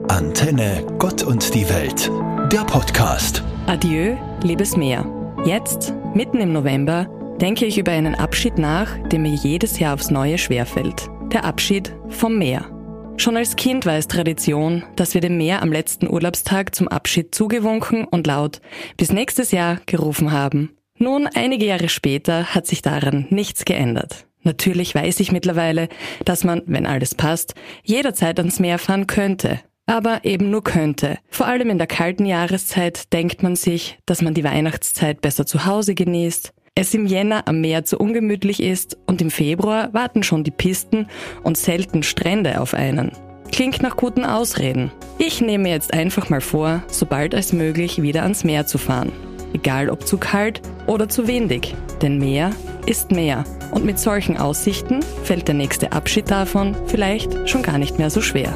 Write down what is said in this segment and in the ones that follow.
Antenne Gott und die Welt, der Podcast. Adieu, liebes Meer. Jetzt, mitten im November, denke ich über einen Abschied nach, der mir jedes Jahr aufs Neue schwerfällt. Der Abschied vom Meer. Schon als Kind war es Tradition, dass wir dem Meer am letzten Urlaubstag zum Abschied zugewunken und laut „Bis nächstes Jahr" gerufen haben. Nun, einige Jahre später, hat sich daran nichts geändert. Natürlich weiß ich mittlerweile, dass man, wenn alles passt, jederzeit ans Meer fahren könnte. Aber eben nur könnte. Vor allem in der kalten Jahreszeit denkt man sich, dass man die Weihnachtszeit besser zu Hause genießt, es im Jänner am Meer zu ungemütlich ist und im Februar warten schon die Pisten und selten Strände auf einen. Klingt nach guten Ausreden. Ich nehme mir jetzt einfach mal vor, so bald als möglich wieder ans Meer zu fahren. Egal ob zu kalt oder zu windig. Denn Meer ist Meer. Und mit solchen Aussichten fällt der nächste Abschied davon vielleicht schon gar nicht mehr so schwer.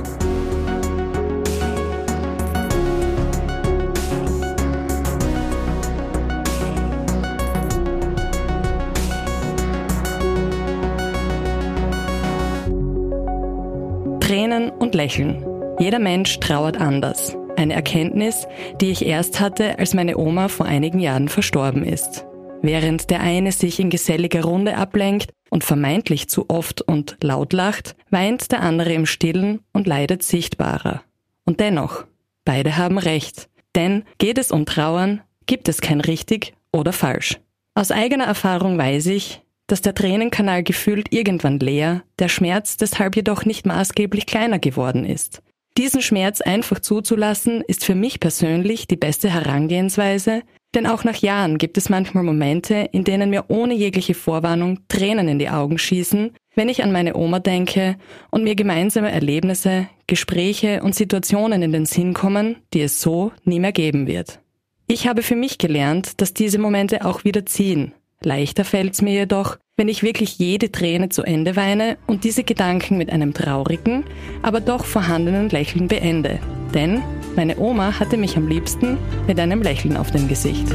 Tränen und Lächeln. Jeder Mensch trauert anders. Eine Erkenntnis, die ich erst hatte, als meine Oma vor einigen Jahren verstorben ist. Während der eine sich in geselliger Runde ablenkt und vermeintlich zu oft und laut lacht, weint der andere im Stillen und leidet sichtbarer. Und dennoch, beide haben recht. Denn geht es um Trauern, gibt es kein richtig oder falsch. Aus eigener Erfahrung weiß ich, dass der Tränenkanal gefühlt irgendwann leer, der Schmerz deshalb jedoch nicht maßgeblich kleiner geworden ist. Diesen Schmerz einfach zuzulassen, ist für mich persönlich die beste Herangehensweise, denn auch nach Jahren gibt es manchmal Momente, in denen mir ohne jegliche Vorwarnung Tränen in die Augen schießen, wenn ich an meine Oma denke und mir gemeinsame Erlebnisse, Gespräche und Situationen in den Sinn kommen, die es so nie mehr geben wird. Ich habe für mich gelernt, dass diese Momente auch wieder ziehen. Leichter fällt's mir jedoch, wenn ich wirklich jede Träne zu Ende weine und diese Gedanken mit einem traurigen, aber doch vorhandenen Lächeln beende. Denn meine Oma hatte mich am liebsten mit einem Lächeln auf dem Gesicht.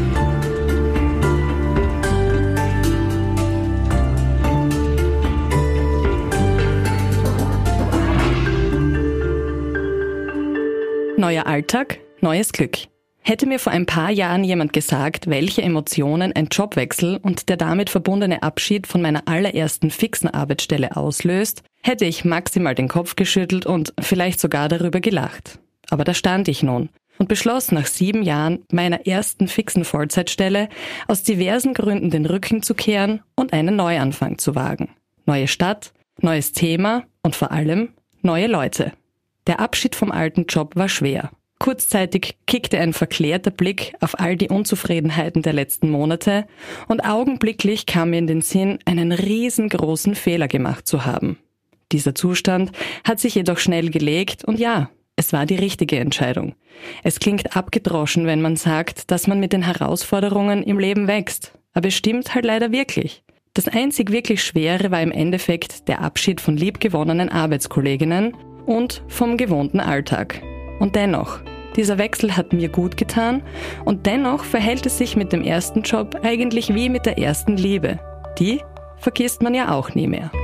Neuer Alltag, neues Glück. Hätte mir vor ein paar Jahren jemand gesagt, welche Emotionen ein Jobwechsel und der damit verbundene Abschied von meiner allerersten fixen Arbeitsstelle auslöst, hätte ich maximal den Kopf geschüttelt und vielleicht sogar darüber gelacht. Aber da stand ich nun und beschloss nach 7 Jahren meiner ersten fixen Vollzeitstelle aus diversen Gründen den Rücken zu kehren und einen Neuanfang zu wagen. Neue Stadt, neues Thema und vor allem neue Leute. Der Abschied vom alten Job war schwer. Kurzzeitig kickte ein verklärter Blick auf all die Unzufriedenheiten der letzten Monate und augenblicklich kam mir in den Sinn, einen riesengroßen Fehler gemacht zu haben. Dieser Zustand hat sich jedoch schnell gelegt und ja, es war die richtige Entscheidung. Es klingt abgedroschen, wenn man sagt, dass man mit den Herausforderungen im Leben wächst, aber es stimmt halt leider wirklich. Das einzig wirklich Schwere war im Endeffekt der Abschied von liebgewonnenen Arbeitskolleginnen und vom gewohnten Alltag. Und dennoch, dieser Wechsel hat mir gut getan und dennoch verhält es sich mit dem ersten Job eigentlich wie mit der ersten Liebe. Die vergisst man ja auch nie mehr.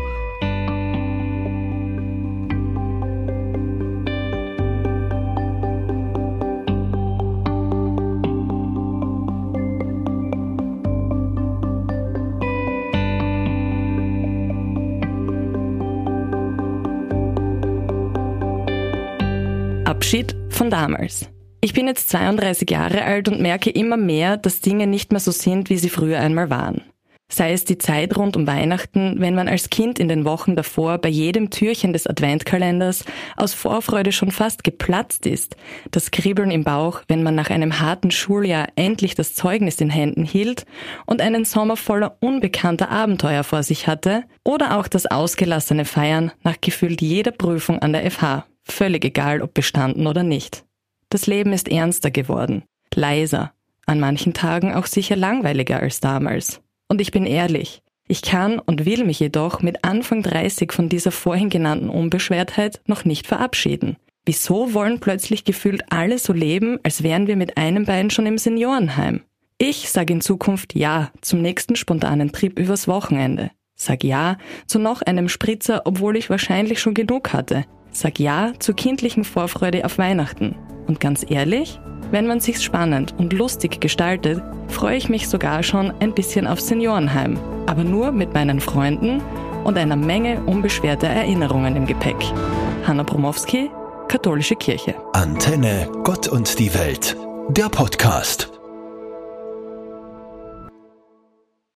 Abschied von damals. Ich bin jetzt 32 Jahre alt und merke immer mehr, dass Dinge nicht mehr so sind, wie sie früher einmal waren. Sei es die Zeit rund um Weihnachten, wenn man als Kind in den Wochen davor bei jedem Türchen des Adventkalenders aus Vorfreude schon fast geplatzt ist, das Kribbeln im Bauch, wenn man nach einem harten Schuljahr endlich das Zeugnis in Händen hielt und einen Sommer voller unbekannter Abenteuer vor sich hatte, oder auch das ausgelassene Feiern nach gefühlt jeder Prüfung an der FH. Völlig egal, ob bestanden oder nicht. Das Leben ist ernster geworden, leiser, an manchen Tagen auch sicher langweiliger als damals. Und ich bin ehrlich, ich kann und will mich jedoch mit Anfang 30 von dieser vorhin genannten Unbeschwertheit noch nicht verabschieden. Wieso wollen plötzlich gefühlt alle so leben, als wären wir mit einem Bein schon im Seniorenheim? Ich sage in Zukunft Ja zum nächsten spontanen Trip übers Wochenende. Sag Ja zu noch einem Spritzer, obwohl ich wahrscheinlich schon genug hatte. Sag ja zur kindlichen Vorfreude auf Weihnachten. Und ganz ehrlich, wenn man sich's spannend und lustig gestaltet, freue ich mich sogar schon ein bisschen auf Seniorenheim. Aber nur mit meinen Freunden und einer Menge unbeschwerter Erinnerungen im Gepäck. Hanna Bromowski, Katholische Kirche. Antenne Gott und die Welt, der Podcast.